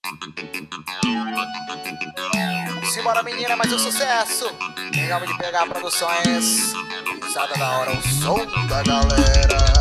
Simbora menina, mais um sucesso. Legal de pegar produções. Pisada da hora, o som da galera.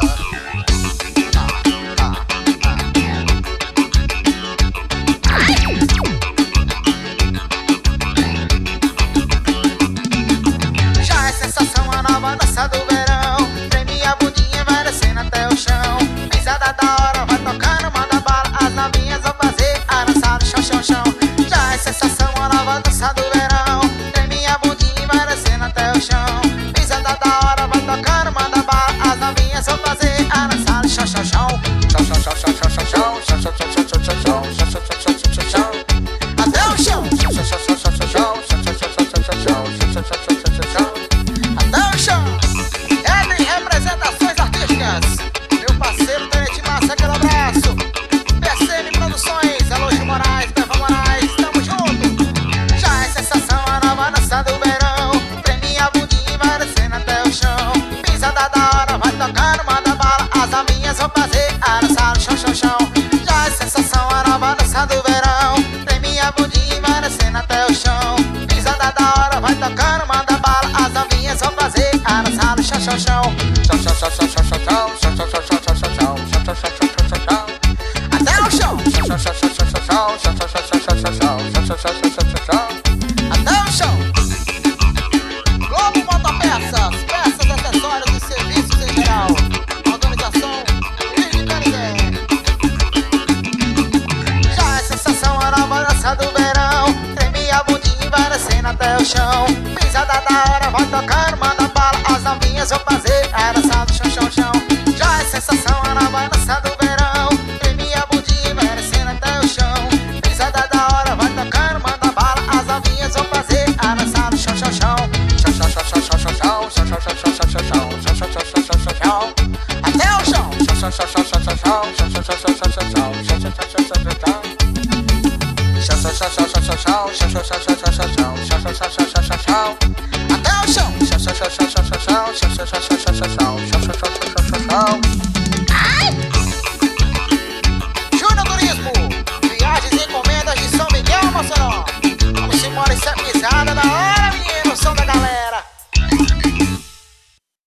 Já é sensação a nova dança do verão. Treme a bundinha, vai descendo até o chão. Pisada da hora, vai tocando, manda bala. As novinhas vão fazer a dança do chão, chão, chão. Já é sensação a nova dança do verão. Treme a bundinha, vai descendo até o chão. Pisada da hora, vai tocando, manda bala. As novinhas vão fazer a dança do chão, chão, chão. Chão, chão, chão, chão, chão, chão, chão, chão, chão, chão, chão, chão, chão, chão, chão, chão, chão, chão, chão. Até o chão. Chão, chão, chão, chão, chão, chão, chão, chão, chão, chão, chão, chão, chão, chão, chão, chão, chão. Até o chão. Edem Representações Artísticas. Meu parceiro Tenente Massa, aquele abraço. PSM Produções, Alô Moraes, Beva Moraes, tamo junto. Já é sensação a nova dança do verão. Treme a bundinha e vai descendo até o chão. Pisada da hora, vai tocando, manda bala. As novinhas vão fazer a dança no chão, chão, chão. Já é sensação a nova dança do verão. Treme a bundinha e vai descendo até o chão. Pisada da hora, vai tocando, manda bala. As novinhas vão fazer a dança no chão, chão, chão. Chão, chão, chão, chão, chão, chão, chão, chão, chão, chão, chão, chão, chão, chão, chão, chão, chão, chão. Até o chão. Chão, chão, chão, chão, chão, chão, chão, chão, chão, chão, chão, chão, chão, chão, chão, chão, chão. Até o chão. Globo Motopeças, peças, acessórios e serviços em geral. Organização Rio de Canidé. Já é sensação a nova dança do verão. Treme a bundinha e vai descendo até o chão. Pisada da hora, vai tocando, manda bala. As novinhas vão fazer a dança do chão, chão, chão. Já é sensação a nova dança do verão. Treme a bundinha e vai descendo até o chão. Pisada da hora, vai tocando, manda bala. As novinhas vão fazer a dança do chão, chão, chão. Chão, chão, chão, chão, chão, chão, chão, chão, chão, chão, chão, chão, chão, chão, chão, chão, chão, chão, chão. Até o chão. Chão, chão, chão, chão, chão, chão, chão, chão, chão, chão, chão, chão, chão, chão, chão, chão, chão, chão, chão. Chão, chão, chão, chão, chão, chão, chão, chão, chão, chão, chão, chão, chão, chão, chão, chão, chão, chão, chão. Até o chão. Chão, chão, chão, chão, chão, chão, chão, chão, chão, chão, chão, chão, chão, chão, chão, chão, chão, chão.